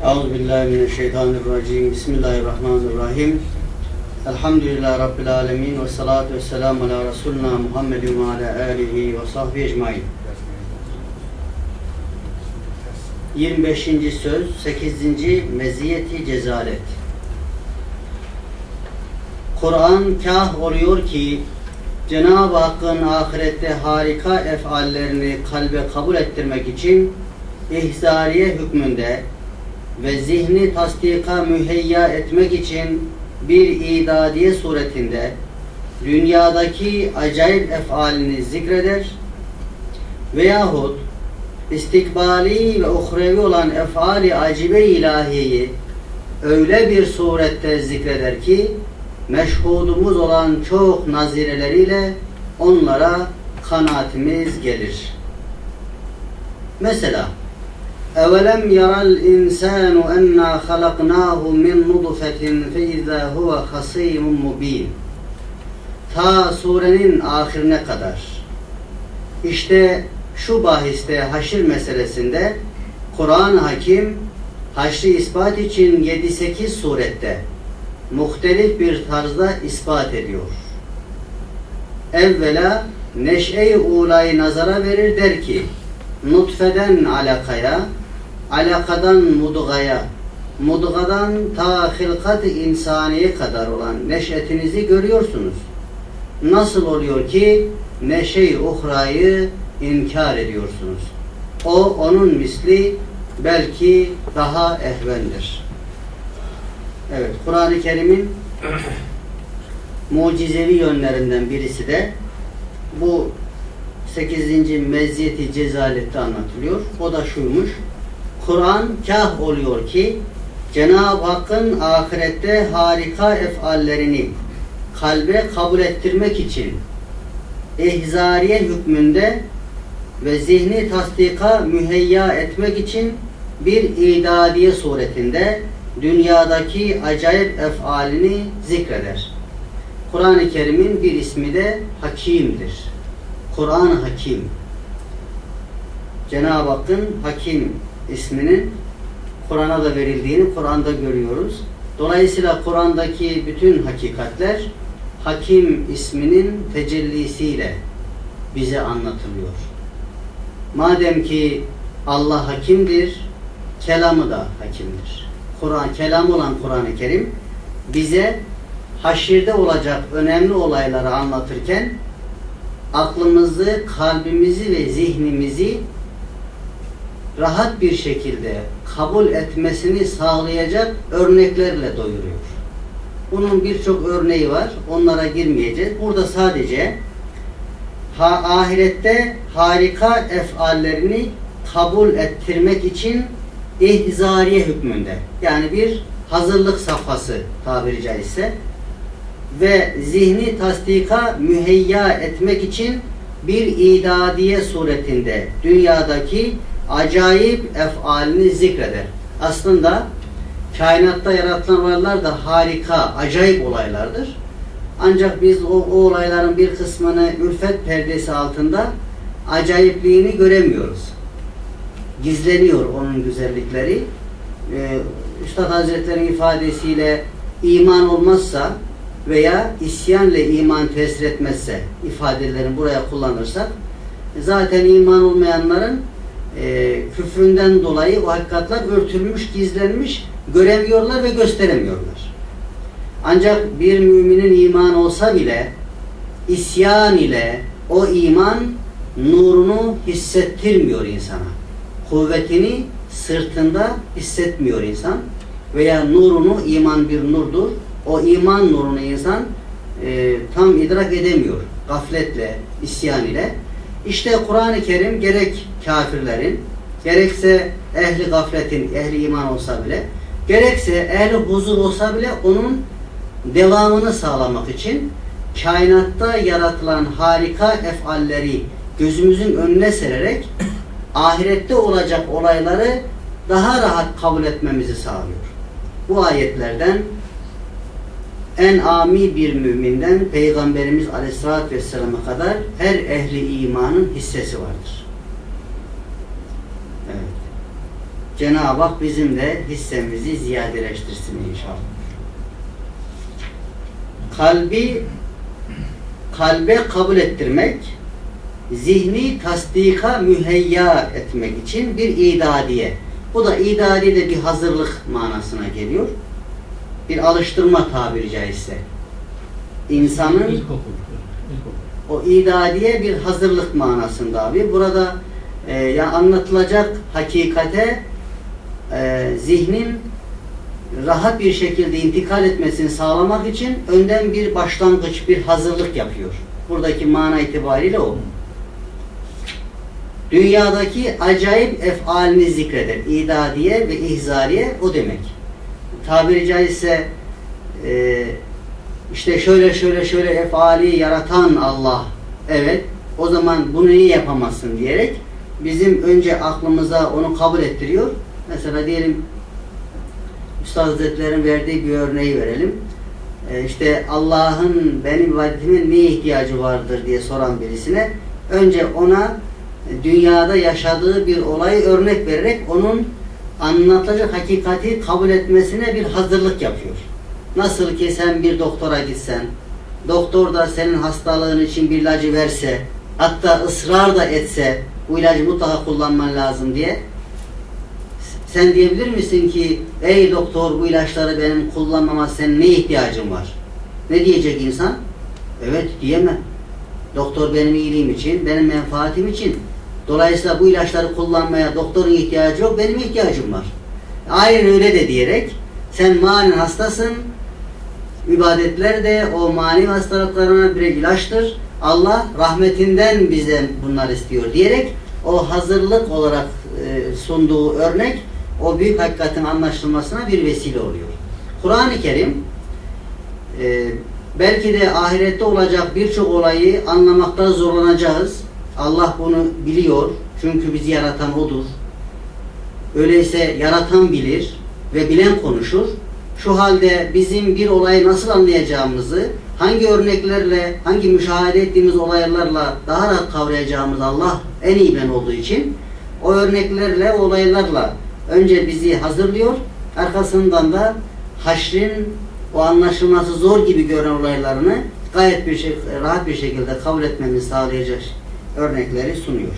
Euzubillahimineşşeytanirracim. Bismillahirrahmanirrahim. Elhamdülillahi Rabbil alemin. Ve salatu ve selamu ala Resulina Muhammedin ve ala alihi ve sahbihi ecmain. 25. söz, 8. meziyeti cezalet. Kur'an kâh oluyor ki Cenab-ı Hakk'ın ahirette harika efallerini kalbe kabul ettirmek için ihzariye hükmünde ve zihni tasdika müheyya etmek için bir idadiye suretinde dünyadaki acayip efalini zikreder veyahut istikbali ve uhrevi olan efali acibe ilahiyeyi öyle bir surette zikreder ki meşhudumuz olan çok nazireleriyle onlara kanaatimiz gelir. Mesela اَوَلَمْ يَرَ الْاِنْسَانُ اَنَّا خَلَقْنَاهُ مِنْ نُطْفَةٍ فَاِذَا هُوَ خَصِيمٌ مُب۪ينٌ. Ta surenin ahirine kadar. İşte şu bahiste haşir meselesinde Kur'an-ı Hakim haşri ispat için 7-8 surette muhtelif bir tarzda ispat ediyor. Evvela neş'e-i ulayı nazara verir, der ki nutfeden alakaya, alakadan mudgaya, mudgadan ta hilkat-ı insaniye kadar olan neşetinizi görüyorsunuz. Nasıl oluyor ki neşe-i uhrayı inkar ediyorsunuz? O onun misli belki daha ehvendir. Evet, Kur'an-ı Kerim'in mucizevi yönlerinden birisi de bu 8. meziyeti cezalette anlatılıyor. O da şuymuş: Kur'an kâh oluyor ki Cenab-ı Hakk'ın ahirette harika efallerini kalbe kabul ettirmek için ihzariye hükmünde ve zihni tasdika müheyya etmek için bir idadiye suretinde dünyadaki acayip efalini zikreder. Kur'an-ı Kerim'in bir ismi de Hakim'dir. Kur'an-ı Hakim. Cenab-ı Hakk'ın Hakim isminin Kur'an'a da verildiğini Kur'an'da görüyoruz. Dolayısıyla Kur'an'daki bütün hakikatler Hakim isminin tecellisiyle bize anlatılıyor. Madem ki Allah Hakimdir, kelamı da Hakimdir. Kur'an, kelam olan Kur'an-ı Kerim bize haşirde olacak önemli olayları anlatırken aklımızı, kalbimizi ve zihnimizi rahat bir şekilde kabul etmesini sağlayacak örneklerle doyuruyor. Bunun birçok örneği var. Onlara girmeyeceğiz. Burada sadece ahirette harika efallerini kabul ettirmek için ihzariye hükmünde, yani bir hazırlık safhası tabiri caizse ve zihni tasdika müheyya etmek için bir idadiye suretinde dünyadaki acayip efalini zikreder. Aslında kainatta yaratılan varlılar da harika, acayip olaylardır. Ancak biz o olayların bir kısmını ülfet perdesi altında acayipliğini göremiyoruz. Gizleniyor onun güzellikleri. Üstad Hazretleri'nin ifadesiyle iman olmazsa veya isyan ile iman tesir etmezse ifadelerini buraya kullanırsak zaten iman olmayanların küfründen dolayı o hakikatler örtülmüş, gizlenmiş, göremiyorlar ve gösteremiyorlar. Ancak bir müminin imanı olsa bile isyan ile o iman nurunu hissettirmiyor insana. Kuvvetini sırtında hissetmiyor insan veya nurunu, iman bir nurdur. O iman nurunu insan tam idrak edemiyor. Gafletle, isyan ile. İşte Kur'an-ı Kerim gerek kafirlerin, gerekse ehli gafletin, ehli iman olsa bile, gerekse ehli huzur olsa bile onun devamını sağlamak için kainatta yaratılan harika efalleri gözümüzün önüne sererek ahirette olacak olayları daha rahat kabul etmemizi sağlıyor. Bu ayetlerden en âmi bir müminden Peygamberimiz Aleyhisselatü Vesselam'a kadar her ehli imanın hissesi vardır. Evet. Cenab-ı Hak bizim de hissemizi ziyadeleştirsin inşallah. Kalbe kabul ettirmek, zihni tasdika müheyya etmek için bir idadiye. Bu da idadiye de bir hazırlık manasına geliyor. Bir alıştırma tabiri caizse. İnsanın o idadiye bir hazırlık manasında abi. Burada yani anlatılacak hakikate zihnin rahat bir şekilde intikal etmesini sağlamak için önden bir başlangıç, bir hazırlık yapıyor. Buradaki mana itibariyle o. Dünyadaki acayip efalini zikreder. İdadiye ve ihzariye o demek. Tabiri caizse işte şöyle efali yaratan Allah. Evet. O zaman bunu niye yapamazsın diyerek bizim önce aklımıza onu kabul ettiriyor. Mesela diyelim Üstad Hazretleri'nin verdiği bir örneği verelim. İşte Allah'ın benim ibadetimin neye ihtiyacı vardır diye soran birisine önce ona dünyada yaşadığı bir olayı örnek vererek onun anlatacak hakikati kabul etmesine bir hazırlık yapıyor. Nasıl ki sen bir doktora gitsen, doktor da senin hastalığın için bir ilacı verse, hatta ısrar da etse bu ilacı mutlaka kullanman lazım diye, sen diyebilir misin ki ey doktor bu ilaçları benim kullanmama senin ne ihtiyacın var? Ne diyecek insan? Evet diyemem. Doktor benim iyiliğim için, benim menfaatim için. Dolayısıyla bu ilaçları kullanmaya doktorun ihtiyacı yok, benim ihtiyacım var. Aynen öyle de diyerek sen manen hastasın, ibadetler de o manevi hastalıklarına bir ilaçtır. Allah rahmetinden bizden bunlar istiyor diyerek o hazırlık olarak sunduğu örnek o büyük hakikatin anlaşılmasına bir vesile oluyor. Kur'an-ı Kerim belki de ahirette olacak birçok olayı anlamakta zorlanacağız. Allah bunu biliyor. Çünkü bizi yaratan O'dur. Öyleyse yaratan bilir ve bilen konuşur. Şu halde bizim bir olayı nasıl anlayacağımızı, hangi örneklerle, hangi müşahede ettiğimiz olaylarla daha rahat kavrayacağımız Allah en iyi bilen olduğu için o örneklerle, o olaylarla önce bizi hazırlıyor, arkasından da haşrin o anlaşılması zor gibi gören olaylarını gayet rahat bir şekilde kabul etmemizi sağlayacak örnekleri sunuyor.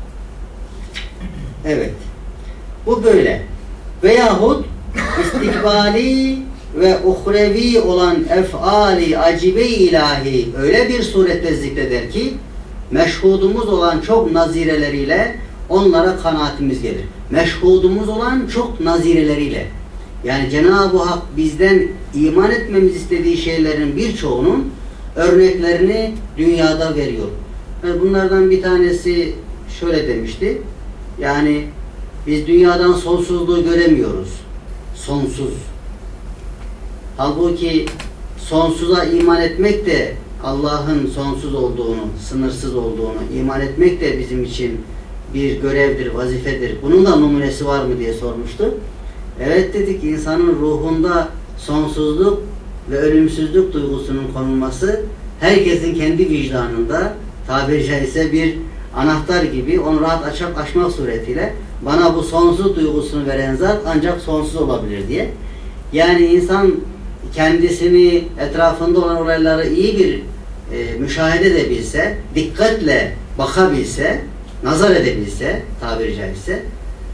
Evet. Bu böyle. Veyahut istikbali ve uhrevi olan efali acibe ilahi öyle bir surette zikreder ki meşhudumuz olan çok nazireleriyle onlara kanaatimiz gelir. Meşhudumuz olan çok nazireleriyle. Yani Cenab-ı Hak bizden iman etmemiz istediği şeylerin birçoğunun örneklerini dünyada veriyor. Ve bunlardan bir tanesi şöyle demişti. Yani biz dünyadan sonsuzluğu göremiyoruz. Sonsuz. Halbuki sonsuza iman etmek de Allah'ın sonsuz olduğunu, sınırsız olduğunu iman etmek de bizim için bir görevdir, vazifedir. Bunun da numunesi var mı diye sormuştu. Evet dedik, insanın ruhunda sonsuzluk ve ölümsüzlük duygusunun konulması herkesin kendi vicdanında tabiri caizse bir anahtar gibi onu rahat açmak suretiyle bana bu sonsuz duygusunu veren zat ancak sonsuz olabilir diye. Yani insan kendisini, etrafında olan olayları iyi bir müşahede edebilse, dikkatle bakabilse, nazar edebilse, tabiri caizse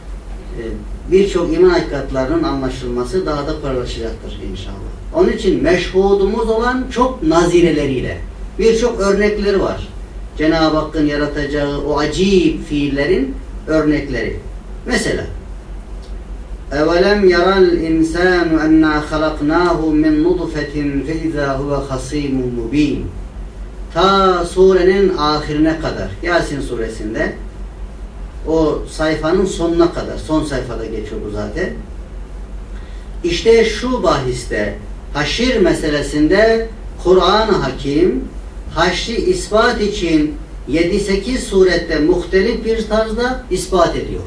birçok iman hakikatlarının anlaşılması daha da kolaylaşacaktır inşallah. Onun için meşhudumuz olan çok nazireleriyle birçok örnekleri var. Cenab-ı Hakk'ın yaratacağı o acayip fiillerin örnekleri. Mesela اَوَلَمْ يَرَى الْاِنْسَانُ اَنَّا خَلَقْنَاهُ مِنْ نُطْفَةٍ فَاِذَا هُوَ خَصِيمٌ مُب۪ينٌ Ta surenin ahirine kadar, Yasin suresinde o sayfanın sonuna kadar, son sayfada geçiyor bu zaten. İşte şu bahiste, haşir meselesinde Kur'an-ı Hakim haşri ispat için 7-8 surette muhtelif bir tarzda ispat ediyor.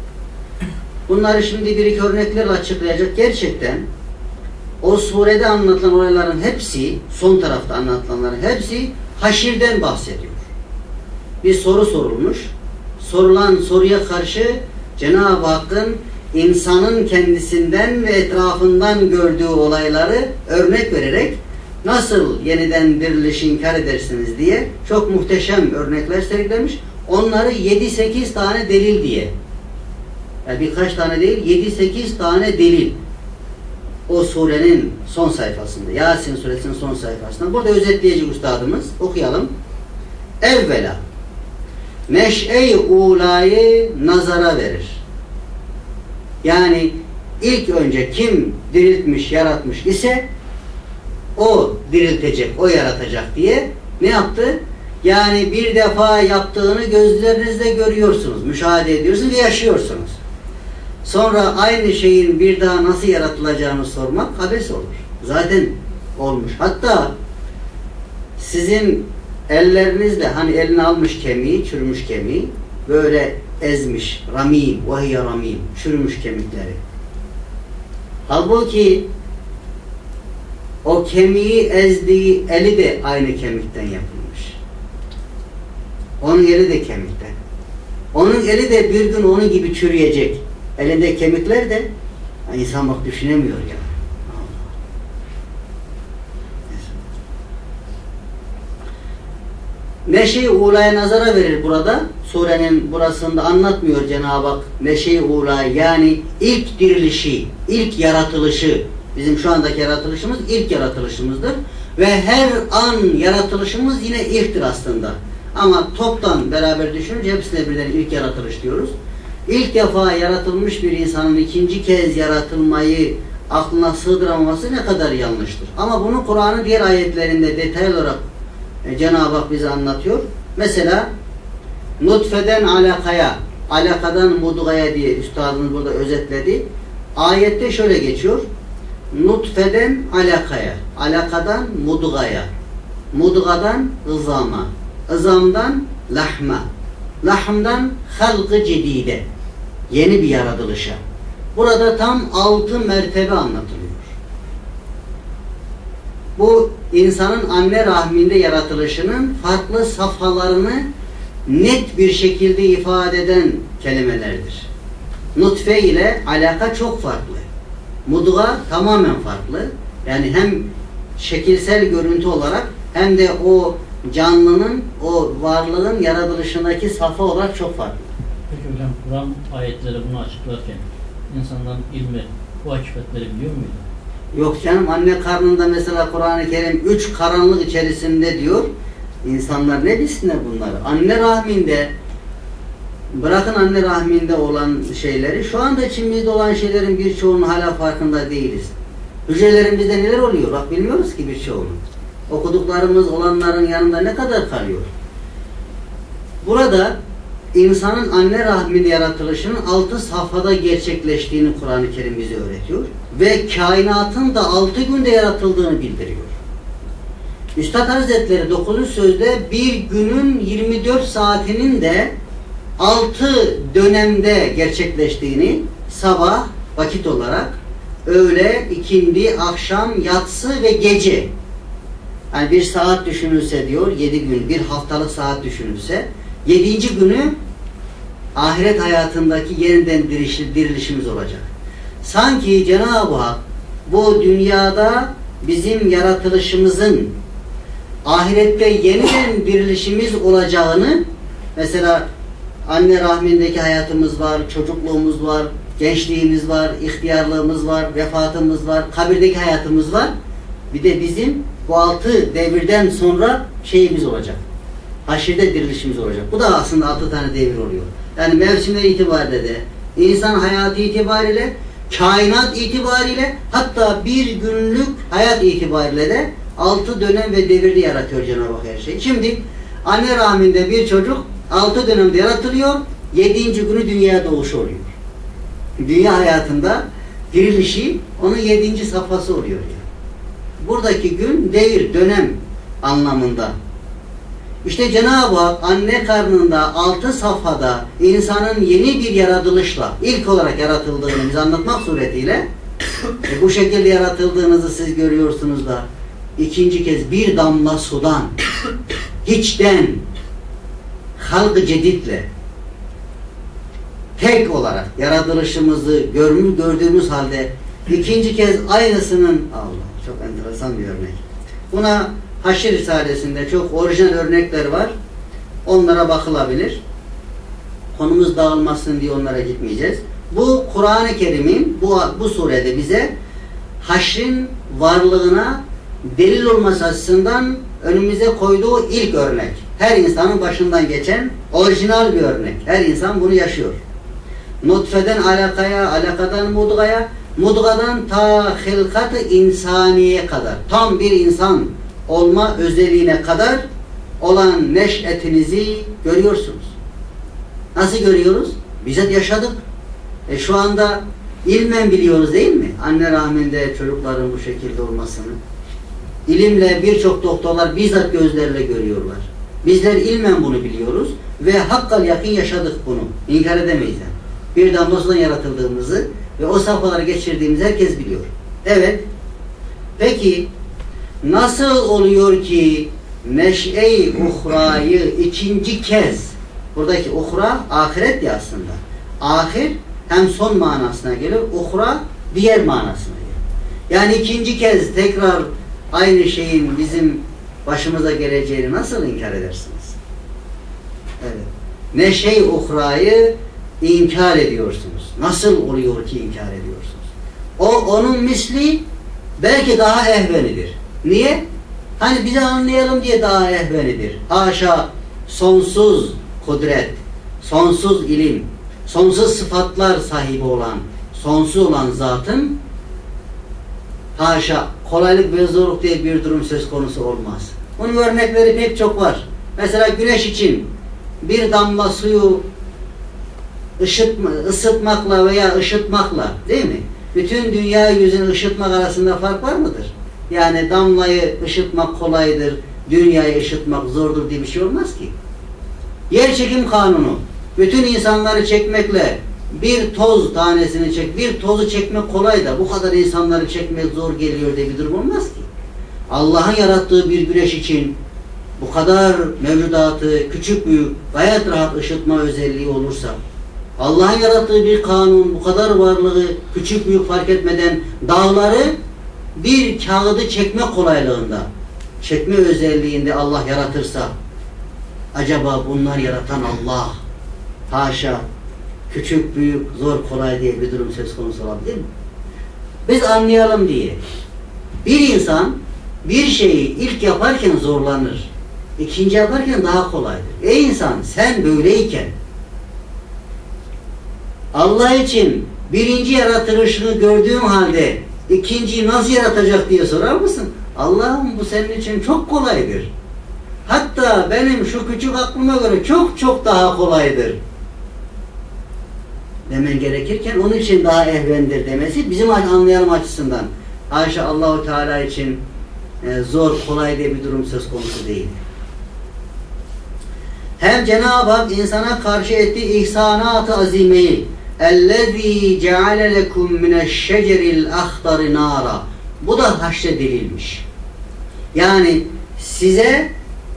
Bunları şimdi bir iki örneklerle açıklayacak. Gerçekten o surede anlatılan olayların hepsi, son tarafta anlatılanların hepsi haşirden bahsediyor. Bir soru sorulmuş. Sorulan soruya karşı Cenab-ı Hakk'ın insanın kendisinden ve etrafından gördüğü olayları örnek vererek nasıl yeniden dirilişi inkar edersiniz diye çok muhteşem örnekler sergilemiş. Onları 7-8 tane delil diye. Yani birkaç tane değil, 7-8 tane delil. O surenin son sayfasında, Yasin suresinin son sayfasında. Burada özetleyecek üstadımız. Okuyalım. Evvela neş'e-i ulayı nazara verir. Yani ilk önce kim diriltmiş, yaratmış ise o diriltecek, o yaratacak diye ne yaptı? Yani bir defa yaptığını gözlerinizle görüyorsunuz, müşahede ediyorsunuz ve yaşıyorsunuz. Sonra aynı şeyin bir daha nasıl yaratılacağını sormak abes olur. Zaten olmuş. Hatta sizin ellerinizle hani eline almış kemiği, çürümüş kemiği böyle ezmiş. Ramim, vahiye ramim. Çürümüş kemikleri. Halbuki o kemiği ezdiği eli de aynı kemikten yapılmış. Onun eli de kemikten. Onun eli de bir gün onun gibi çürüyecek. Elinde kemikler de insan bak düşünemiyor ya. Neşe-i ulaya nazara verir burada. Surenin burasında anlatmıyor Cenab-ı Hak neşe-i ulaya, yani ilk dirilişi, ilk yaratılışı. Bizim şu andaki yaratılışımız ilk yaratılışımızdır. Ve her an yaratılışımız yine ilktir aslında. Ama toptan beraber düşününce hepsine birden ilk yaratılış diyoruz. İlk defa yaratılmış bir insanın ikinci kez yaratılmayı aklına sığdıramaması ne kadar yanlıştır. Ama bunu Kur'an'ın diğer ayetlerinde detaylı olarak Cenab-ı Hak bize anlatıyor. Mesela nutfeden alakaya, alakadan mudgaya diye üstadımız burada özetledi. Ayette şöyle geçiyor. Nutfeden alakaya, alakadan mudgaya, mudgadan ızama, ızamdan lahma, lahmdan halgı cedide, yeni bir yaratılışa. Burada tam 6 mertebe anlatılıyor. Bu insanın anne rahminde yaratılışının farklı safhalarını net bir şekilde ifade eden kelimelerdir. Nutfe ile alaka çok farklı. Mudga tamamen farklı. Yani hem şekilsel görüntü olarak hem de o canlının, o varlığın yaratılışındaki safha olarak çok farklı. Peki hocam, Kur'an ayetleri bunu açıklarken insanların ilmi bu hakikatleri biliyor muydu? Yok canım, anne karnında mesela Kur'an-ı Kerim 3 karanlık içerisinde diyor. İnsanlar ne bilsinler bunları? Anne rahminde, bırakın anne rahminde olan şeyleri, şu anda içimizde olan şeylerin birçoğunun hala farkında değiliz. Hücrelerimizde neler oluyor? Bak bilmiyoruz ki birçoğunu. Okuduklarımız olanların yanında ne kadar kalıyor? Burada insanın anne rahminde yaratılışının 6 safhada gerçekleştiğini Kur'an-ı Kerim bize öğretiyor. Ve kainatın da 6 günde yaratıldığını bildiriyor. Üstad Hazretleri 9. sözde bir günün 24 saatinin de 6 dönemde gerçekleştiğini, sabah vakit olarak, öğle, ikindi, akşam, yatsı ve gece. Yani bir saat düşünülse diyor, 7 gün, bir haftalık saat düşünülse, 7. günü ahiret hayatındaki yeniden dirilişimiz olacak. Sanki Cenab-ı Hak bu dünyada bizim yaratılışımızın ahirette yeniden dirilişimiz olacağını, mesela anne rahmindeki hayatımız var, çocukluğumuz var, gençliğimiz var, ihtiyarlığımız var, vefatımız var, kabirdeki hayatımız var. Bir de bizim bu 6 devirden sonra şeyimiz olacak. Haşirde dirilişimiz olacak. Bu da aslında 6 tane devir oluyor. Yani mevsimler itibariyle de, insan hayatı itibariyle, kainat itibariyle, hatta bir günlük hayat itibariyle de 6 dönem ve devirde yaratıyor Cenab-ı Hak her şeyi. Şimdi anne rahminde bir çocuk 6 dönemde yaratılıyor, 7. günü dünyaya doğuşu oluyor. Dünya hayatında dirilişi onun 7. safhası oluyor yani. Buradaki gün, devir, dönem anlamında. İşte Cenab-ı Hak anne karnında 6 safhada insanın yeni bir yaratılışla ilk olarak yaratıldığını bize anlatmak suretiyle bu şekilde yaratıldığınızı siz görüyorsunuz da ikinci kez bir damla sudan, hiçten, halk-ı cedidle tek olarak yaratılışımızı gördüğümüz halde ikinci kez aynısının, Allah, çok enteresan bir örnek. Buna Haşr Risalesi'nde çok orijinal örnekler var. Onlara bakılabilir. Konumuz dağılmasın diye onlara gitmeyeceğiz. Bu Kur'an-ı Kerim'in bu surede bize haşrin varlığına delil olması açısından önümüze koyduğu ilk örnek. Her insanın başından geçen orijinal bir örnek. Her insan bunu yaşıyor. Nutfeden alakaya, alakadan mudgaya, mudgadan ta hilkat-ı insaniye kadar, tam bir insan olma özelliğine kadar olan neş'etinizi görüyorsunuz. Nasıl görüyoruz? Bizzat yaşadık. Şu anda ilmen biliyoruz değil mi? Anne rahminde çocukların bu şekilde olmasını. İlimle birçok doktorlar bizzat gözlerle görüyorlar. Bizler ilmen bunu biliyoruz ve hakkal yakın yaşadık bunu. İnkar edemeyiz yani. Bir damla sudan yaratıldığımızı ve o safhaları geçirdiğimizi herkes biliyor. Evet. Peki nasıl oluyor ki neş'e-i uhrayı ikinci kez, buradaki uhra ahiret ya aslında. Ahir hem son manasına gelir, uhra diğer manasına gelir. Yani ikinci kez tekrar aynı şeyin bizim başımıza geleceğini nasıl inkar edersiniz? Evet. Neşe-i uhrayı inkar ediyorsunuz. Nasıl oluyor ki inkar ediyorsunuz? Onun misli belki daha ehvenidir. Niye? Hani bize anlayalım diye daha ehvenidir. Haşa, sonsuz kudret, sonsuz ilim, sonsuz sıfatlar sahibi olan, sonsuz olan zatın haşa kolaylık ve zorluk diye bir durum söz konusu olmaz. Bunun örnekleri pek çok var. Mesela güneş için bir damla suyu ısıtmakla veya ışıtmakla, değil mi? Bütün dünya yüzünü ışıtmak arasında fark var mıdır? Yani damlayı ışıtmak kolaydır, dünyayı ışıtmak zordur diye bir şey olmaz ki. Yerçekim kanunu, bütün insanları çekmekle bir toz tanesini bir tozu çekmek kolay da bu kadar insanları çekmek zor geliyor diye bir durum olmaz ki. Allah'ın yarattığı bir güneş için bu kadar mevcudatı küçük büyük gayet rahat ışıtma özelliği olursa, Allah'ın yarattığı bir kanun bu kadar varlığı küçük büyük fark etmeden dağları bir kağıdı çekme kolaylığında, çekme özelliğinde Allah yaratırsa, acaba bunlar yaratan Allah, haşa, küçük büyük zor kolay diye bir durum söz konusu olabilir mi? Biz anlayalım diye. Bir insan bir şeyi ilk yaparken zorlanır. İkinci yaparken daha kolaydır. Ey insan, sen böyleyken Allah için birinci yaratılışını gördüğüm halde ikinciyi nasıl yaratacak diye sorar mısın? Allah'ım bu senin için çok kolaydır. Hatta benim şu küçük aklıma göre çok çok daha kolaydır demen gerekirken onun için daha ehvendir demesi bizim anlayalım açısından. Haşa Allahu Teala için zor, kolay diye bir durum söz konusu değil. Hem Cenab-ı Hak insana karşı ettiği ihsanat-ı azimeyi اَلَّذ۪ي جَعَلَ لَكُمْ مِنَ الشَّجَرِ الْاَخْضَرِ نَارًا, bu da haşredilmiş. Yani size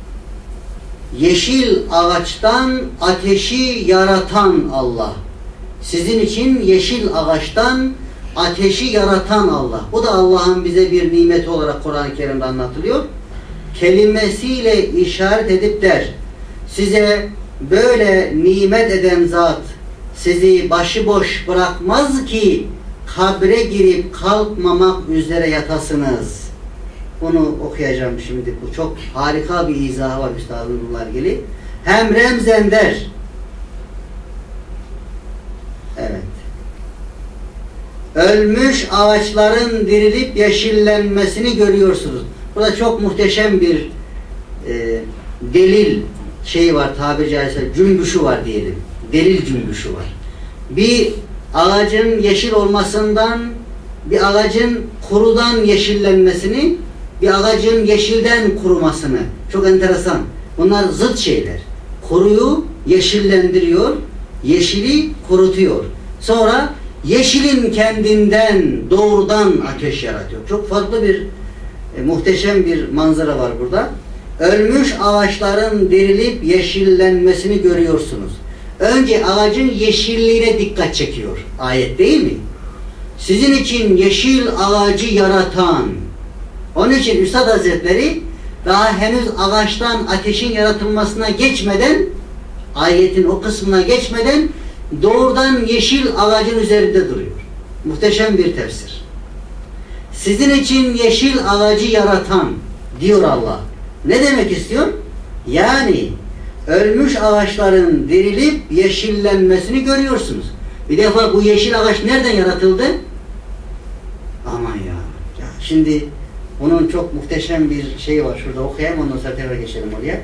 yeşil ağaçtan ateşi yaratan Allah. Sizin için yeşil ağaçtan ateşi yaratan Allah. Bu da Allah'ın bize bir nimeti olarak Kur'an-ı Kerim'de anlatılıyor. Kelimesiyle işaret edip der, size böyle nimet eden zat sizi başıboş bırakmaz ki kabre girip kalkmamak üzere yatasınız. Bunu okuyacağım şimdi. Bu çok harika bir izahı var Üstadımlar gibi. Hem remzen der. Evet. Ölmüş ağaçların dirilip yeşillenmesini görüyorsunuz. Burada çok muhteşem bir delil şeyi var, tabiri caizse cümbüşü var diyelim. Delil cümbüşü var. Bir ağacın yeşil olmasından, bir ağacın kurudan yeşillenmesini, bir ağacın yeşilden kurumasını. Çok enteresan. Bunlar zıt şeyler. Kuruyu yeşillendiriyor, yeşili kurutuyor. Sonra yeşilin kendinden doğrudan ateş yaratıyor. Çok farklı bir muhteşem bir manzara var burada. Ölmüş ağaçların dirilip yeşillenmesini görüyorsunuz. önce ağacın yeşilliğine dikkat çekiyor. Ayet değil mi? Sizin için yeşil ağacı yaratan. Onun için Üstad Hazretleri daha henüz ağaçtan ateşin yaratılmasına geçmeden, ayetin o kısmına geçmeden doğrudan yeşil ağacın üzerinde duruyor. Muhteşem bir tefsir. Sizin için yeşil ağacı yaratan diyor Allah. Ne demek istiyor? Yani ölmüş ağaçların dirilip yeşillenmesini görüyorsunuz. Bir defa bu yeşil ağaç nereden yaratıldı? Aman ya. Şimdi bunun çok muhteşem bir şeyi var. Şurada okuyayım, ondan sonra tekrar geçelim oraya.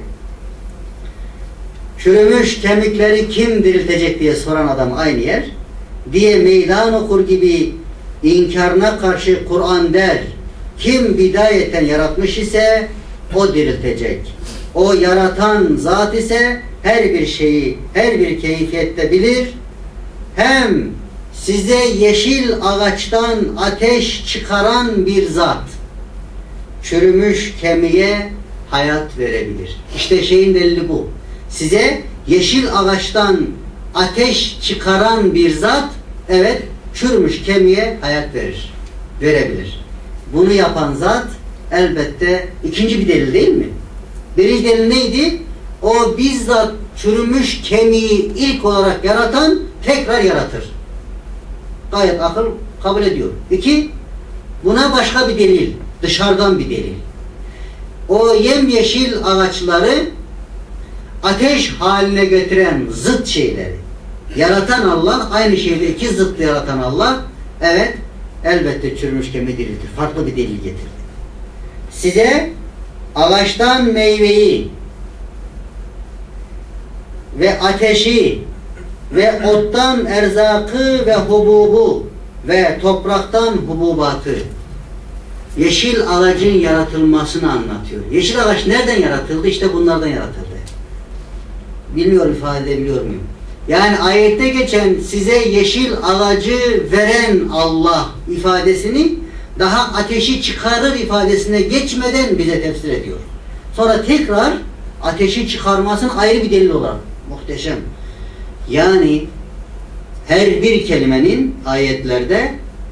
Çürümüş kemikleri kim diriltecek diye soran adam aynı yer. Diye meydan okur gibi inkarına karşı Kur'an der. Kim bidayeten yaratmış ise o diriltecek. O yaratan zat ise her bir şeyi, her bir keyfiyette bilir. Hem size yeşil ağaçtan ateş çıkaran bir zat. Çürümüş kemiğe hayat verebilir. İşte şeyin delili bu. Size yeşil ağaçtan ateş çıkaran bir zat, evet, çürümüş kemiğe hayat verebilir. Bunu yapan zat elbette ikinci bir delil değil mi? Birinci delil neydi? O bizzat çürümüş kemiği ilk olarak yaratan tekrar yaratır. Gayet akıl kabul ediyor. İki, buna başka bir delil, dışarıdan bir delil. O yemyeşil ağaçları ateş haline getiren zıt şeyleri yaratan Allah, aynı şeyde iki zıt yaratan Allah, evet, elbette çürümüş kemiği diriltir. Farklı bir delil getirdi. Size ağaçtan meyveyi ve ateşi ve ottan erzakı ve hububu ve topraktan hububatı, yeşil ağacın yaratılmasını anlatıyor. Yeşil ağaç nereden yaratıldı? İşte bunlardan yaratıldı. Bilmiyorum, ifade edebiliyor muyum? Yani ayette geçen size yeşil ağacı veren Allah ifadesini daha ateşi çıkarır ifadesine geçmeden bize tefsir ediyor. Sonra tekrar ateşi çıkarmasının ayrı bir delil olarak. Muhteşem. Yani her bir kelimenin ayetlerde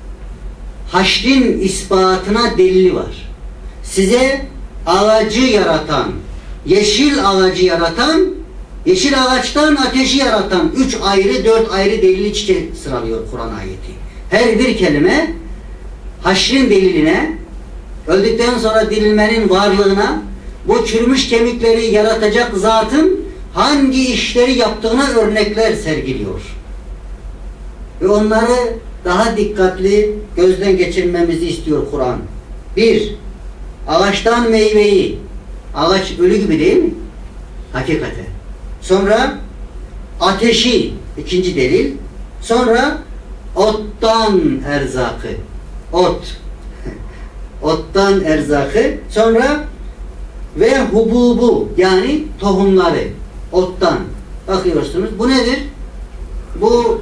haşrin ispatına delili var. Size ağacı yaratan, yeşil ağacı yaratan, yeşil ağaçtan ateşi yaratan 3 ayrı 4 ayrı delil içe sıralıyor Kur'an ayeti. Her bir kelime haşrin deliline, öldükten sonra dirilmenin varlığına, bu çürümüş kemikleri yaratacak zatın hangi işleri yaptığına örnekler sergiliyor. Ve onları daha dikkatli gözden geçirmemizi istiyor Kur'an. Bir, ağaçtan meyveyi. Ağaç ölü gibi değil mi? Hakikaten. Sonra ateşi, ikinci delil. Sonra ottan erzakı. Ot. Ottan erzakı. Sonra ve hububu, yani tohumları. Ottan. Bakıyorsunuz. Bu nedir? Bu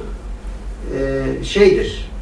şeydir.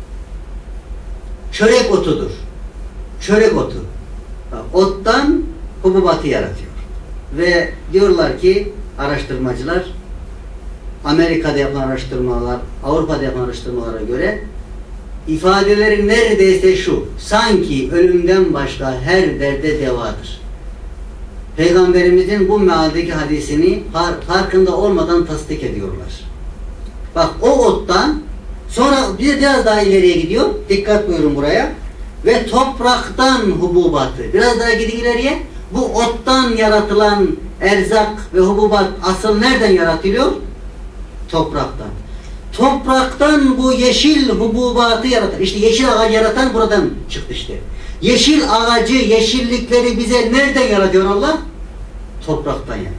Çörek otudur. Çörek otu. Ottan hububatı yaratıyor. Ve diyorlar ki araştırmacılar, Amerika'da yapılan araştırmalar, Avrupa'da yapılan araştırmalara göre ifadeleri neredeyse şu: sanki ölümden başka her derde devadır. Peygamberimizin bu mealdeki hadisini farkında olmadan tasdik ediyorlar. Bak, o ottan sonra biraz daha ileriye gidiyor. Dikkat buyurun buraya. Ve topraktan hububatı. Biraz daha gidin ileriye. Bu ottan yaratılan erzak ve hububat asıl nereden yaratılıyor? Topraktan. Topraktan bu yeşil hububatı yaratır. İşte yeşil ağacı yaratan buradan çıktı işte. Yeşil ağacı, yeşillikleri bize nereden yaratıyor Allah? Topraktan yaratıyor.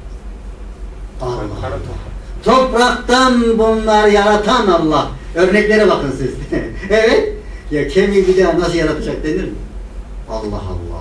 Allah. Topraktan bunlar yaratan Allah. Örneklere bakın siz. Evet. Ya kemiği bir daha nasıl yaratacak denir mi? Allah Allah.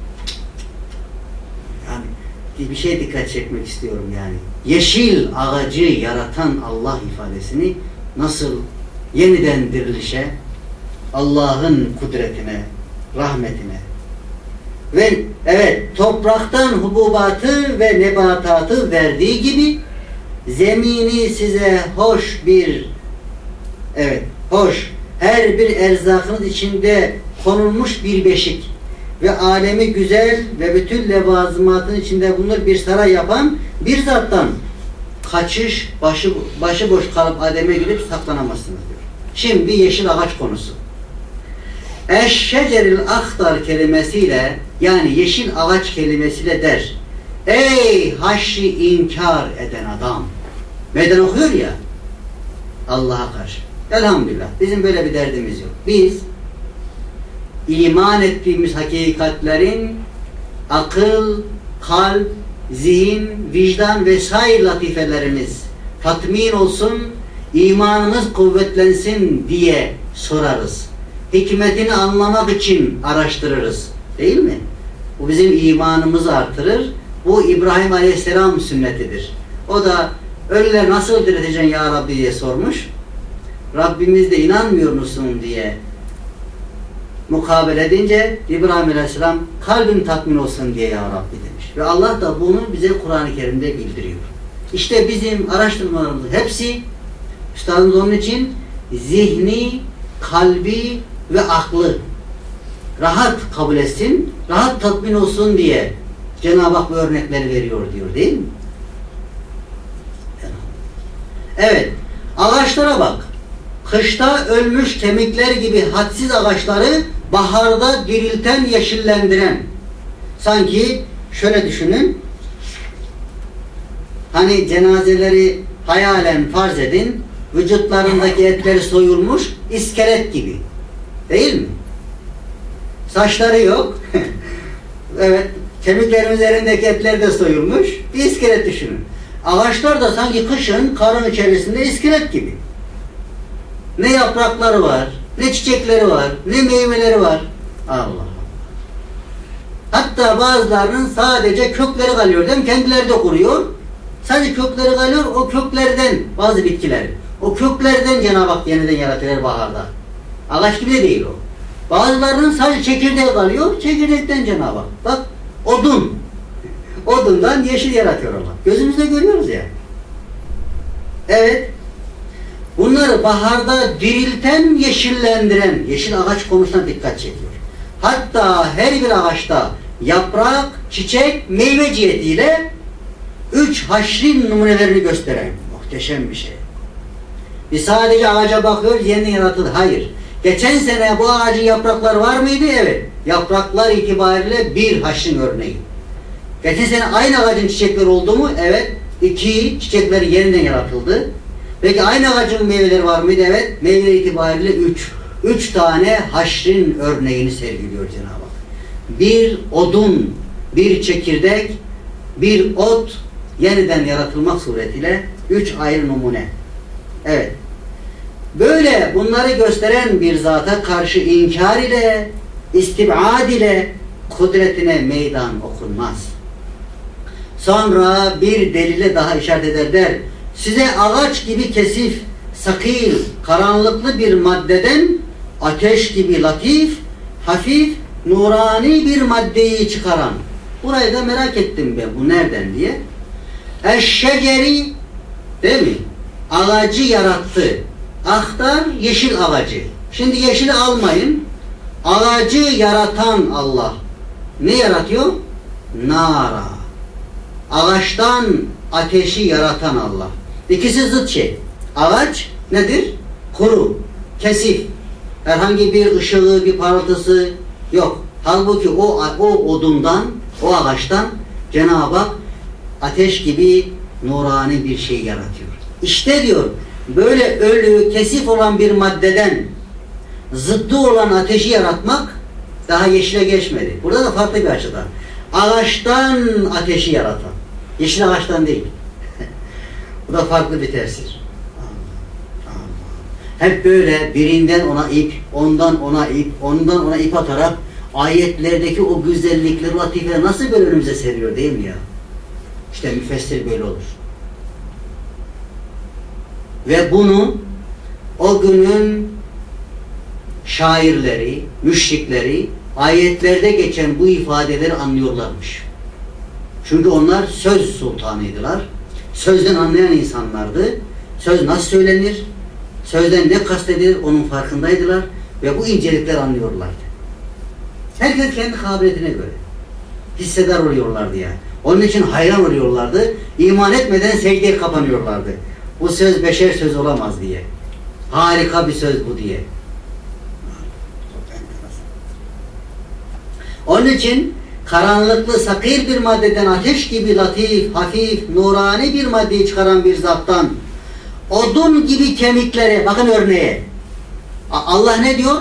Yani bir şey dikkat çekmek istiyorum yani. Yeşil ağacı yaratan Allah ifadesini nasıl yeniden dirilişe, Allah'ın kudretine, rahmetine ve evet topraktan hububatı ve nebatatı verdiği gibi zemini size hoş bir, evet, hoş, her bir erzakınız içinde konulmuş bir beşik ve alemi güzel ve bütün levazımatın içinde bulunur bir saray yapan bir zattan kaçış, başıboş kalıp Adem'e gidip saklanamazsınız diyor. Şimdi yeşil ağaç konusu. Eşşeceril ahtar kelimesiyle, yani yeşil ağaç kelimesiyle der: ey haşri inkar eden adam. Meydan okuyor ya Allah'a karşı. Elhamdülillah bizim böyle bir derdimiz yok. Biz iman ettiğimiz hakikatlerin akıl, kalp, zihin, vicdan vesaire latifelerimiz tatmin olsun, imanımız kuvvetlensin diye sorarız. Hikmetini anlamak için araştırırız. Değil mi? Bu bizim imanımızı artırır. Bu İbrahim Aleyhisselam sünnetidir. O da ölüler nasıl dirilteceksin ya Rabbi diye sormuş. Rabbimiz de inanmıyor musun diye mukabele edince İbrahim Aleyhisselam kalbim tatmin olsun diye ya Rabbi demiş. Ve Allah da bunu bize Kur'an-ı Kerim'de bildiriyor. İşte bizim araştırmalarımızın hepsi üstadımız onun için zihni, kalbi ve aklı rahat kabul etsin, rahat tatmin olsun diye Cenab-ı Hak bu örnekleri veriyor diyor, değil mi? Evet, ağaçlara bak. Kışta ölmüş kemikler gibi hadsiz ağaçları baharda dirilten, yeşillendiren. Sanki şöyle düşünün, hani cenazeleri hayalen farz edin, vücutlarındaki etleri soyulmuş iskelet gibi. Değil mi? Saçları yok. Evet, kemiklerin üzerindeki etler de soyulmuş. Bir iskelet düşünün. Ağaçlar da sanki kışın karın içerisinde iskelet gibi. Ne yaprakları var, ne çiçekleri var, ne meyveleri var. Allah Allah. Hatta bazılarının sadece kökleri kalıyor değil mi? Kendileri de kuruyor. Sadece kökleri kalıyor, o köklerden bazı bitkiler. O köklerden Cenab-ı Hak yeniden yaratıyor baharda. Ağaç gibi de değil o. Bazılarının sadece çekirdeği kalıyor, çekirdekten Cenab-ı Hak. Bak, odun. Odundan yeşil yaratıyor Allah. Gözümüzde görüyoruz ya. Evet. Bunları baharda dirilten, yeşillendiren, yeşil ağaç konusuna dikkat çekiyor. Hatta her bir ağaçta yaprak, çiçek, meyve cihetiyle 3 haşrin numunelerini gösteren muhteşem bir şey. Biz sadece ağaca bakıyoruz, yeniden yaratıldı. Hayır. Geçen sene bu ağacın yaprakları var mıydı? Evet. Yapraklar itibariyle bir haşrin örneği. Geçen sene aynı ağacın çiçekleri oldu mu? Evet. 2 çiçekleri yeniden yaratıldı. Peki aynı ağacın meyveleri var mıydı? Evet. Meyveleri itibariyle 3. 3 tane haşrin örneğini sergiliyor Cenab-ı Hak. Bir odun, bir çekirdek, bir ot yeniden yaratılmak suretiyle 3 ayrı numune. Evet. Böyle bunları gösteren bir zata karşı inkar ile, istibad ile kudretine meydan okunmaz. Sonra bir delile daha işaret eder. Size ağaç gibi kesif, sakil, karanlıklı bir maddeden ateş gibi latif, hafif, nurani bir maddeyi çıkaran. Burayı da merak ettim ben, bu nereden diye. Eşşeceri, değil mi? Ağacı yarattı. Ahtar, yeşil ağacı. Şimdi yeşili almayın. Ağacı yaratan Allah. Ne yaratıyor? Nara. Ağaçtan ateşi yaratan Allah. İkisi zıt şey. Ağaç nedir? Kuru, kesif. Herhangi bir ışığı, bir parıltısı yok. Halbuki o odundan, o ağaçtan Cenab-ı Hak ateş gibi nurani bir şey yaratıyor. İşte diyor, böyle ölü, kesif olan bir maddeden zıddı olan ateşi yaratmak daha yeşile geçmedi. Burada da farklı bir açıdan. Ağaçtan ateşi yaratan. Yeşil ağaçtan değil. Bu da farklı bir tefsir. Hep böyle birinden ona ip, ondan ona ip, ondan ona ip atarak ayetlerdeki o güzellikleri, latifeleri nasıl böyle önümüze seriyor değil mi ya? İşte müfessir böyle olur. Ve bunu o günün şairleri, müşrikleri ayetlerde geçen bu ifadeleri anlıyorlarmış. Çünkü onlar söz sultanıydılar. Sözden anlayan insanlardı. Söz nasıl söylenir? Sözden ne kastedilir? Onun farkındaydılar. Ve bu incelikler anlıyorlardı. Herkes kendi kabiliyetine göre. Hissedar oluyorlardı yani. Onun için hayran oluyorlardı. İman etmeden secdeye kapanıyorlardı. Bu söz beşer söz olamaz diye. Harika bir söz bu diye. Onun için karanlıklı, sakir bir maddeden ateş gibi latif, hafif, nurani bir maddeyi çıkaran bir zattan odun gibi kemiklere, bakın örneğe. Allah ne diyor?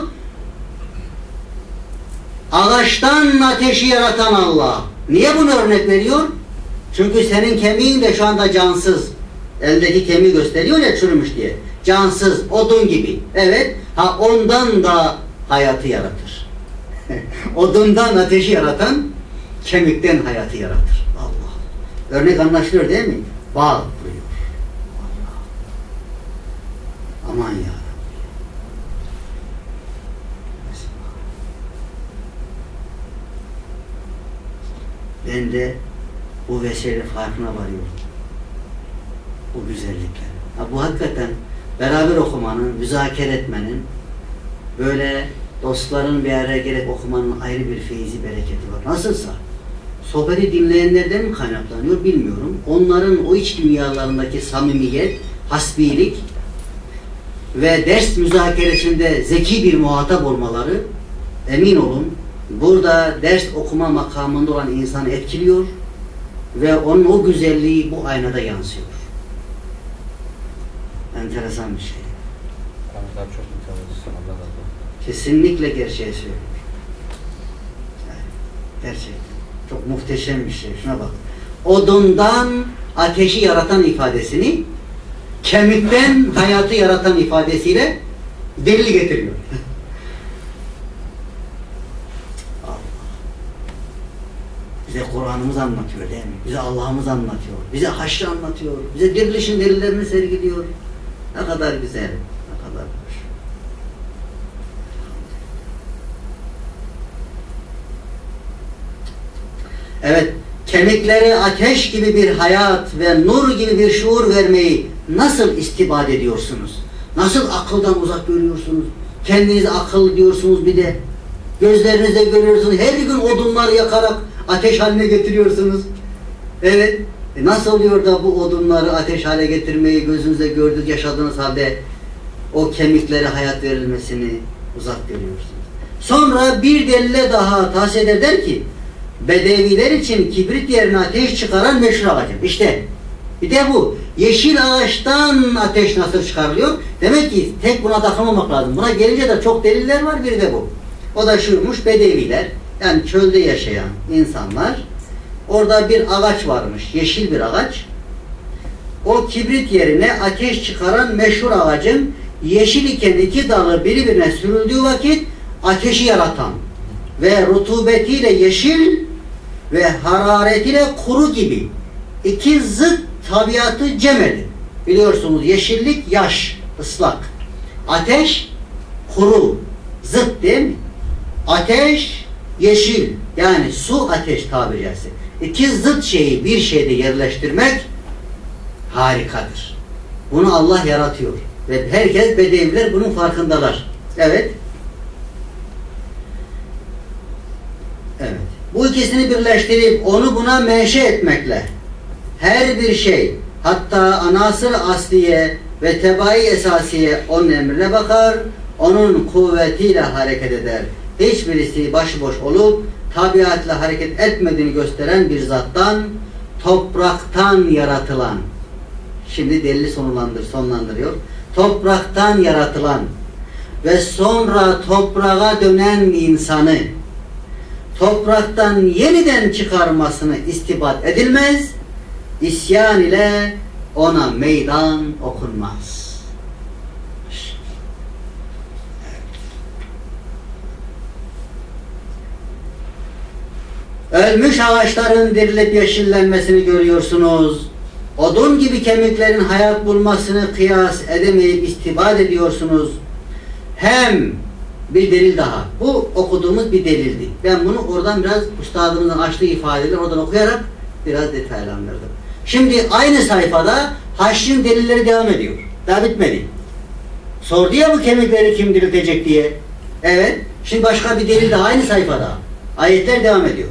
Ağaçtan ateşi yaratan Allah. Niye bunu örnek veriyor? Çünkü senin kemiğin de şu anda cansız. Eldeki kemiği gösteriyor ya çürümüş diye. Cansız, odun gibi. Evet, ondan da hayatı yaratır. Odundan ateşi yaratan, kemikten hayatı yaratır. Allah. Örnek anlaşılıyor değil mi? Bağ buyuruyor. Allah. Aman ya. Ben de bu vesile farkına varıyorum. Bu güzellikler. Bu hakikaten beraber okumanın, müzakere etmenin, böyle dostların bir araya gelip okumanın ayrı bir feyzi, bereketi var. Nasılsa sohbeti dinleyenlerden mi kaynaklanıyor bilmiyorum. Onların o iç dünyalarındaki samimiyet, hasbilik ve ders müzakeresinde zeki bir muhatap olmaları, emin olun, burada ders okuma makamında olan insanı etkiliyor ve onun o güzelliği bu aynada yansıyor. Enteresan bir şey. Çok Allah Allah. Kesinlikle gerçeği söylüyor. Yani gerçekten. Çok muhteşem bir şey. Şuna bak. Odundan ateşi yaratan ifadesini kemikten hayatı yaratan ifadesiyle delil getiriyor. Bize Kur'an'ımız anlatıyor değil mi? Bize Allah'ımız anlatıyor. Bize haşrı anlatıyor. Bize dirilişin delillerini sergiliyor. Ne kadar güzel. Ne kadar hoş. Evet. Kemiklere ateş gibi bir hayat ve nur gibi bir şuur vermeyi nasıl istibad ediyorsunuz? Nasıl akıldan uzak görüyorsunuz? Kendinize akıl diyorsunuz bir de. Gözlerinizle görüyorsunuz. Her gün odunları yakarak ateş haline getiriyorsunuz. Evet. Nasıl oluyor da bu odunları ateş hale getirmeyi gözünüzle gördüğünüz, yaşadığınız halde o kemiklere hayat verilmesini uzak görüyorsunuz. Sonra bir delile daha tahsis eder, der ki Bedeviler için kibrit yerine ateş çıkaran meşhur ağacım. İşte bir de bu. Yeşil ağaçtan ateş nasıl çıkarılıyor? Demek ki tek buna takılmamak lazım. Buna gelince de çok deliller var. Bir de bu. O da şuymuş: Bedeviler, yani çölde yaşayan insanlar, orada bir ağaç varmış. Yeşil bir ağaç. O kibrit yerine ateş çıkaran meşhur ağacın yeşil iken iki dalı birbirine sürüldüğü vakit ateşi yaratan ve rutubetiyle yeşil ve hararetiyle kuru gibi iki zıt tabiatı cem edin. Biliyorsunuz yeşillik yaş, ıslak. Ateş kuru, zıt değil mi? Ateş yeşil, yani su ateş tabiri caizse. İki zıt şeyi bir şeyde yerleştirmek harikadır. Bunu Allah yaratıyor. Ve herkes, Bedeviler bunun farkındalar. Evet. Evet. Bu ikisini birleştirip onu buna menşe etmekle her bir şey, hatta anasır asliye ve tebai esasiye onun emrine bakar, onun kuvvetiyle hareket eder. Hiçbirisi başıboş olup tabiatla hareket etmediğini gösteren bir zattan, topraktan yaratılan, şimdi delili sonlandırıyor. Topraktan yaratılan ve sonra toprağa dönen insanı topraktan yeniden çıkarmasını istibat edilmez, isyan ile ona meydan okunmaz. Ölmüş ağaçların dirilip yeşillenmesini görüyorsunuz. Odun gibi kemiklerin hayat bulmasını kıyas edemeyip istibat ediyorsunuz. Hem bir delil daha. Bu okuduğumuz bir delildi. Ben bunu oradan biraz üstadımızın açtığı ifadeleri oradan okuyarak biraz detaylandırdım. Şimdi aynı sayfada haşrin delilleri devam ediyor. Daha bitmedi. Sordu ya bu kemikleri kim diriltecek diye. Evet. Şimdi başka bir delil daha aynı sayfada. Ayetler devam ediyor.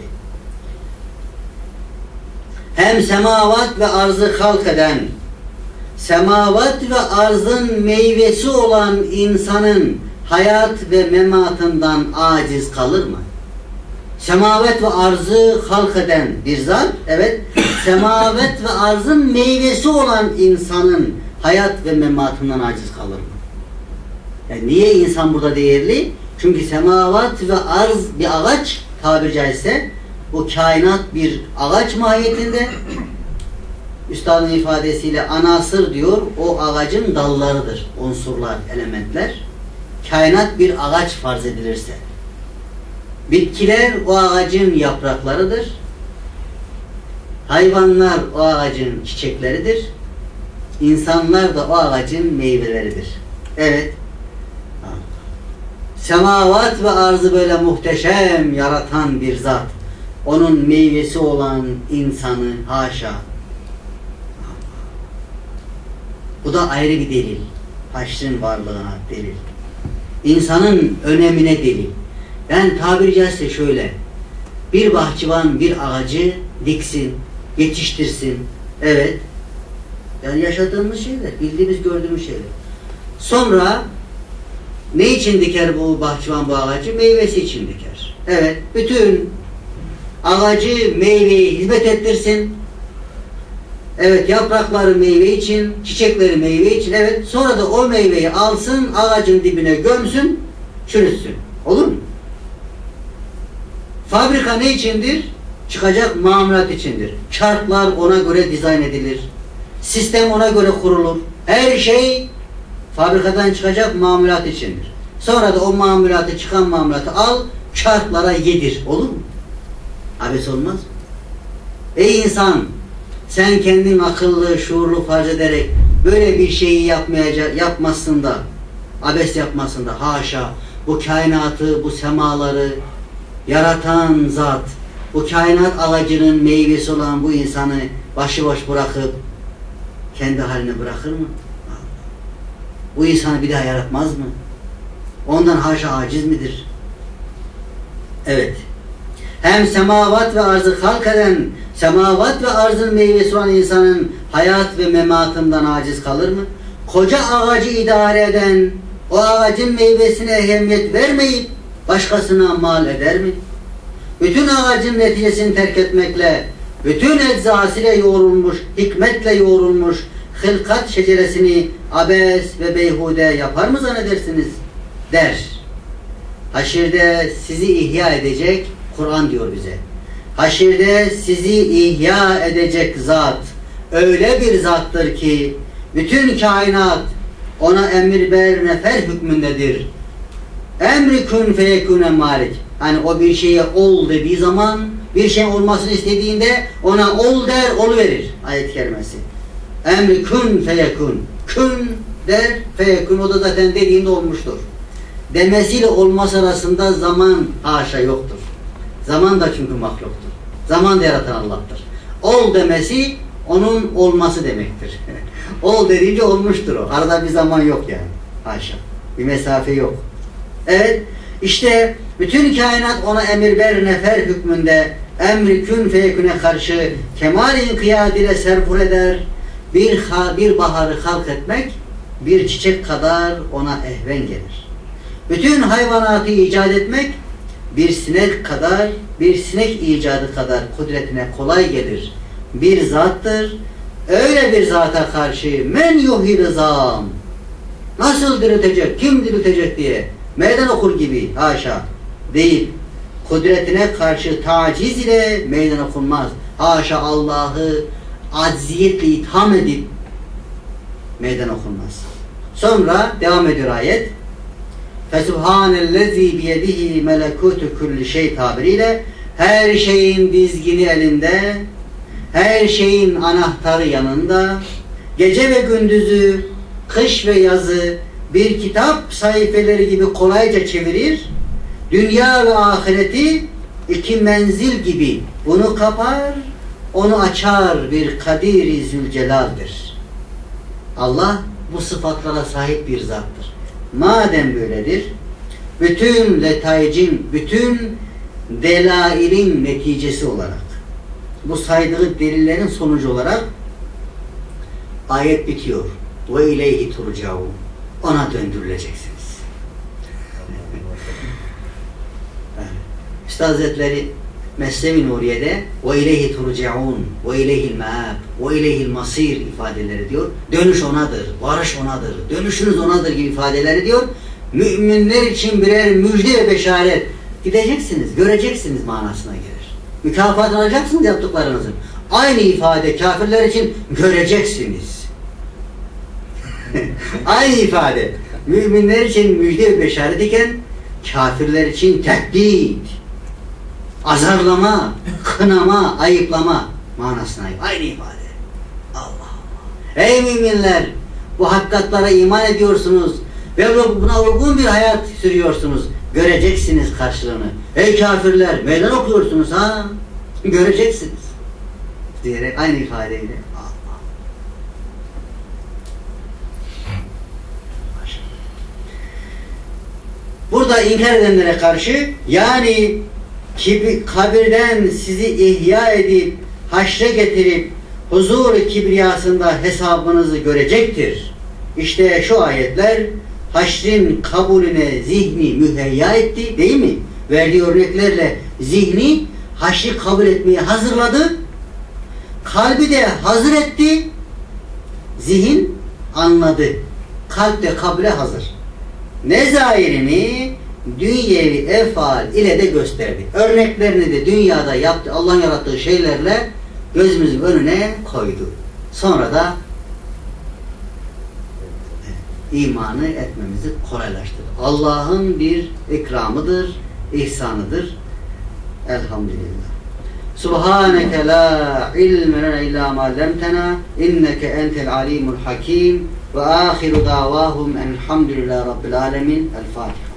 Hem semavat ve arzı halk eden, semavat ve arzın meyvesi olan insanın hayat ve mematından aciz kalır mı? Semavet ve arzı halk eden bir zat, evet, semavet ve arzın meyvesi olan insanın hayat ve mematından aciz kalır mı? Yani niye insan burada değerli? Çünkü semavat ve arz bir ağaç, tabiri caizse bu kainat bir ağaç mahiyetinde. Üstadın ifadesiyle anasır diyor, o ağacın dallarıdır, unsurlar, elementler. Kainat bir ağaç farz edilirse. Bitkiler o ağacın yapraklarıdır. Hayvanlar o ağacın çiçekleridir. İnsanlar da o ağacın meyveleridir. Evet. Semavat ve arzı böyle muhteşem yaratan bir zat. Onun meyvesi olan insanı haşa. Bu da ayrı bir delil. Haşrın varlığına delil. İnsanın önemine delil. Yani tabiri caizse şöyle. Bir bahçıvan bir ağacı diksin, yetiştirsin. Evet. Yani yaşadığımız şeyler, bildiğimiz, gördüğümüz şeyler. Sonra ne için diker bu bahçıvan bu ağacı? Meyvesi için diker. Evet. Bütün ağacı, meyveyi hizmet ettirsin. Evet, yaprakları meyve için, çiçekleri meyve için, evet. Sonra da o meyveyi alsın, ağacın dibine gömsün, çürütsün. Olur mu? Fabrika ne içindir? Çıkacak mamulat içindir. Şartlar ona göre dizayn edilir. Sistem ona göre kurulur. Her şey fabrikadan çıkacak mamulat içindir. Sonra da o mamulatı, çıkan mamulatı al, şartlara yedir. Olur mu? Abes olmaz mı? Ey insan! Sen kendin akıllı, şuurlu farz ederek böyle bir şeyi yapmazsın da, abes yapmasın da, haşa, bu kainatı, bu semaları yaratan zat, bu kainat ağacının meyvesi olan bu insanı başıboş bırakıp kendi haline bırakır mı? Bu insanı bir daha yaratmaz mı? Ondan haşa aciz midir? Evet. Hem semavat ve arzı halk eden, semavat ve arzın meyvesi olan insanın hayat ve mematından aciz kalır mı? Koca ağacı idare eden, o ağacın meyvesine ehemmiyet vermeyip başkasına mal eder mi? Bütün ağacın neticesini terk etmekle, bütün eczasıyla yoğrulmuş, hikmetle yoğrulmuş hılkat şeceresini abes ve beyhude yapar mı zannedersiniz? Der. Haşirde sizi ihya edecek, Kur'an diyor bize. Haşirde sizi ihya edecek zat öyle bir zattır ki bütün kainat ona emir ber nefer hükmündedir. Emri kün feyekûne malik. Hani o bir şeye ol dediği zaman, bir şey olmasını istediğinde ona ol der, oluverir. Ayet-i kerimesi. Emri kün feyekûn. Kün der, feyekûn. O da zaten dediğinde olmuştur. Demesiyle olması arasında zaman haşa yoktur. Zaman da çünkü mahluktur. Zaman da yaratan Allah'tır. Ol demesi onun olması demektir. Ol dediğince olmuştur o. Arada bir zaman yok yani. Haşa. Bir mesafe yok. Evet. İşte bütün kainat ona emir ver nefer hükmünde emri kün feyeküne karşı kemal-i inkiyad ile serpur eder. Bir baharı halk etmek bir çiçek kadar ona ehven gelir. Bütün hayvanatı icat etmek bir sinek icadı kadar kudretine kolay gelir. Bir zattır. Öyle bir zata karşı men yuhil zam. Nasıl diriltecek, kim diriltecek diye meydan okur gibi haşa değil. Kudretine karşı taciz ile meydan okunmaz. Haşa Allah'ı acziyetle itham edip meydan okunmaz. Sonra devam ediyor ayet. Fesubhanellezî biyedihi melekûtü kulli şey tabiriyle her şeyin dizgini elinde, her şeyin anahtarı yanında, gece ve gündüzü, kış ve yazı bir kitap sayfeleri gibi kolayca çevirir, dünya ve ahireti iki menzil gibi bunu kapar, onu açar bir Kadir-i Zülcelal'dir. Allah bu sıfatlara sahip bir zattır. Madem böyledir, bütün letaycin, bütün delailin neticesi olarak, bu saydığı delillerin sonucu olarak ayet bitiyor. Ve ileyhi turcaun. Ona döndürüleceksiniz. Üstad Hazretleri Mesnevi Nuriye'de ve ileyhi turcaun ve ileyhil me'ab ve ileyhil masir ifadeleri diyor. Dönüş onadır, varış onadır, dönüşünüz onadır gibi ifadeleri diyor. Müminler için birer müjde ve beşaret. Gideceksiniz, göreceksiniz manasına gelir. Mükafat alacaksınız yaptıklarınızın. Aynı ifade kafirler için göreceksiniz. Aynı ifade. Müminler için müjde ve beşaret iken kafirler için tehdit, azarlama, kınama, ayıplama manasına aynı ifade. Allah Allah. Ey müminler, bu hakikatlara iman ediyorsunuz ve buna uygun bir hayat sürüyorsunuz. Göreceksiniz karşılığını. Ey kafirler, meydan okuyorsunuz ha? Göreceksiniz. Diyerek aynı ifadeyle. Allah. Burada inkar edenlere karşı, yani kabirden sizi ihya edip haşre getirip huzur-u kibriyasında hesabınızı görecektir. İşte şu ayetler haşrin kabulüne zihni müheyya etti, değil mi? Verdiği örneklerle zihni haşri kabul etmeye hazırladı. Kalbi de hazır etti. Zihin anladı. Kalp de kabule hazır. Nezairini dünyevi efal ile de gösterdi. Örneklerini de dünyada yaptı, Allah'ın yarattığı şeylerle gözümüzün önüne koydu. Sonra da imanı etmemizi kolaylaştırdı. Allah'ın bir ikramıdır, ihsanıdır. Elhamdülillah. Subhaneke la ilme lena illa ma allamtena inneke entel alimul hakim ve ahiru davahum elhamdülillahi rabbil alemin. El Fatiha.